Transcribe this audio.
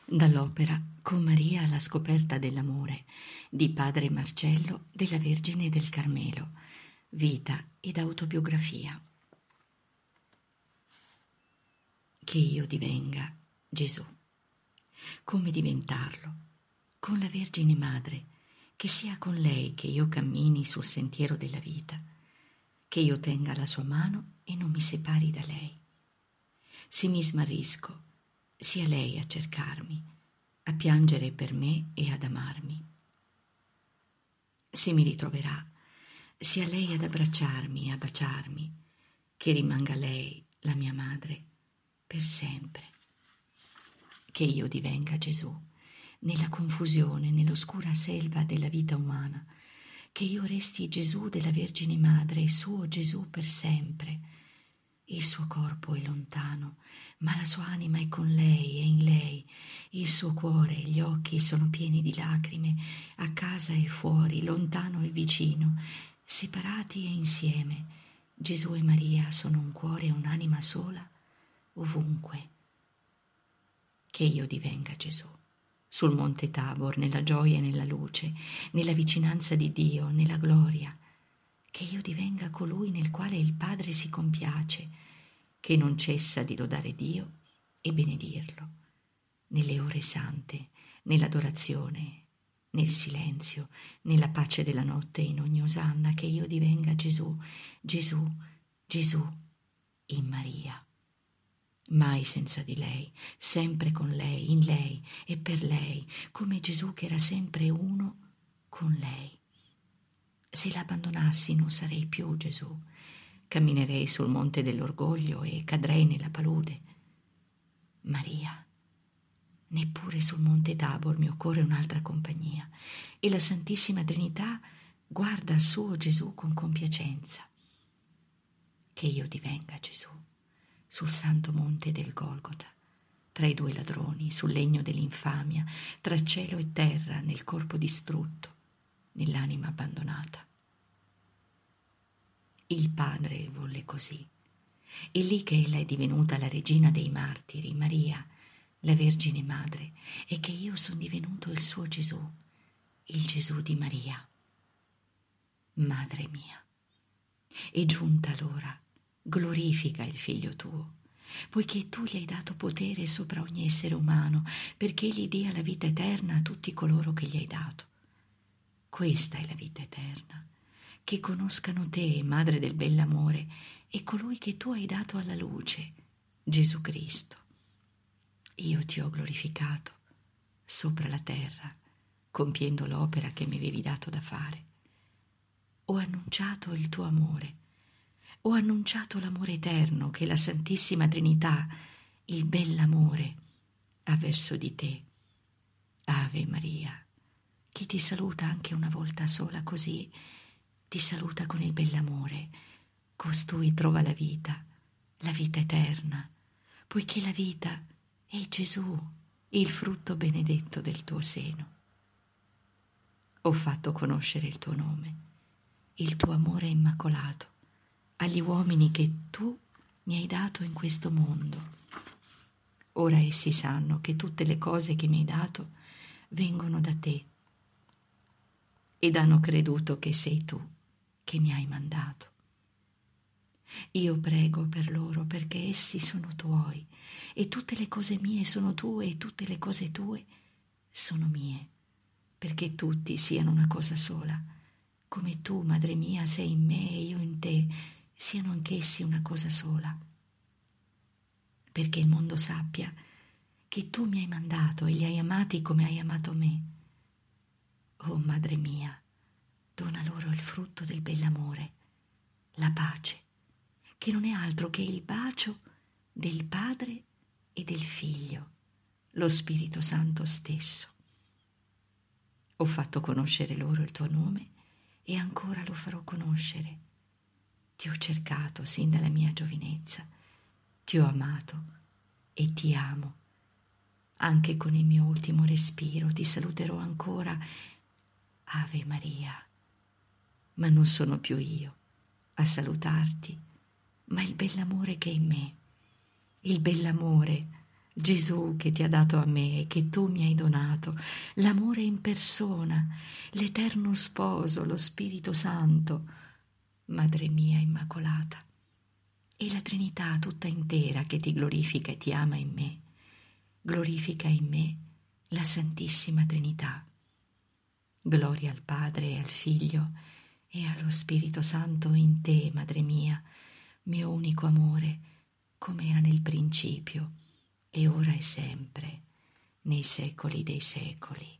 Dall'opera Con Maria alla scoperta dell'amore di padre Marcello della Vergine del Carmelo, vita ed autobiografia. Che io divenga Gesù. Come diventarlo? Con la Vergine Madre, che sia con lei che io cammini sul sentiero della vita, che io tenga la sua mano e non mi separi da lei. Se mi smarrisco, sia lei a cercarmi, a piangere per me e ad amarmi. Se mi ritroverà, sia lei ad abbracciarmi e a baciarmi, che rimanga lei, la mia madre, per sempre. Che io divenga Gesù, nella confusione, nell'oscura selva della vita umana, che io resti Gesù della Vergine Madre, suo Gesù per sempre. Il suo corpo è lontano, ma la sua anima è con lei e in lei. Il suo cuore e gli occhi sono pieni di lacrime, a casa e fuori, lontano e vicino, separati e insieme. Gesù e Maria sono un cuore e un'anima sola, ovunque. Che io divenga Gesù, sul monte Tabor, nella gioia e nella luce, nella vicinanza di Dio, nella gloria. Che io divenga colui nel quale il Padre si compiace, che non cessa di lodare Dio e benedirlo, nelle ore sante, nell'adorazione, nel silenzio, nella pace della notte, in ogni osanna. Che io divenga Gesù, Gesù, Gesù, in Maria. Mai senza di lei, sempre con lei, in lei e per lei, come Gesù che era sempre uno con lei. Se la abbandonassi non sarei più Gesù, camminerei sul monte dell'orgoglio e cadrei nella palude. Maria, neppure sul monte Tabor mi occorre un'altra compagnia, e la Santissima Trinità guarda al suo Gesù con compiacenza. Che io divenga Gesù, sul santo monte del Golgota, tra i due ladroni, sul legno dell'infamia, tra cielo e terra, nel corpo distrutto, nell'anima abbandonata. Il Padre volle così. È lì che ella è divenuta la regina dei martiri, Maria, la Vergine Madre, e che io sono divenuto il suo Gesù, il Gesù di Maria. Madre mia, è giunta l'ora, glorifica il Figlio tuo, poiché tu gli hai dato potere sopra ogni essere umano, perché egli dia la vita eterna a tutti coloro che gli hai dato. Questa è la vita eterna, che conoscano te, Madre del bell'amore, e colui che tu hai dato alla luce, Gesù Cristo. Io ti ho glorificato sopra la terra, compiendo l'opera che mi avevi dato da fare. Ho annunciato il tuo amore, ho annunciato l'amore eterno che la Santissima Trinità, il bell'amore, ha verso di te. Ave Maria, chi ti saluta anche una volta sola così, ti saluta con il bell'amore. Costui trova la vita eterna, poiché la vita è Gesù, il frutto benedetto del tuo seno. Ho fatto conoscere il tuo nome, il tuo amore immacolato, agli uomini che tu mi hai dato in questo mondo. Ora essi sanno che tutte le cose che mi hai dato vengono da te ed hanno creduto che sei tu che mi hai mandato. Io prego per loro perché essi sono tuoi e tutte le cose mie sono tue e tutte le cose tue sono mie, perché tutti siano una cosa sola, come tu, Madre mia, sei in me e io in te, siano anch'essi una cosa sola. Perché il mondo sappia che tu mi hai mandato e li hai amati come hai amato me. Oh Madre mia, dona loro il frutto del bell'amore, la pace, che non è altro che il bacio del Padre e del Figlio, lo Spirito Santo stesso. Ho fatto conoscere loro il tuo nome e ancora lo farò conoscere. Ti ho cercato sin dalla mia giovinezza, ti ho amato e ti amo. Anche con il mio ultimo respiro ti saluterò ancora, Ave Maria. Ma non sono più io a salutarti, ma il bell'amore che è in me, il bell'amore, Gesù che ti ha dato a me e che tu mi hai donato, l'amore in persona, l'eterno sposo, lo Spirito Santo, Madre mia Immacolata, e la Trinità tutta intera che ti glorifica e ti ama in me, glorifica in me la Santissima Trinità. Gloria al Padre e al Figlio e allo Spirito Santo in te, Madre mia, mio unico amore, come era nel principio, e ora e sempre, nei secoli dei secoli.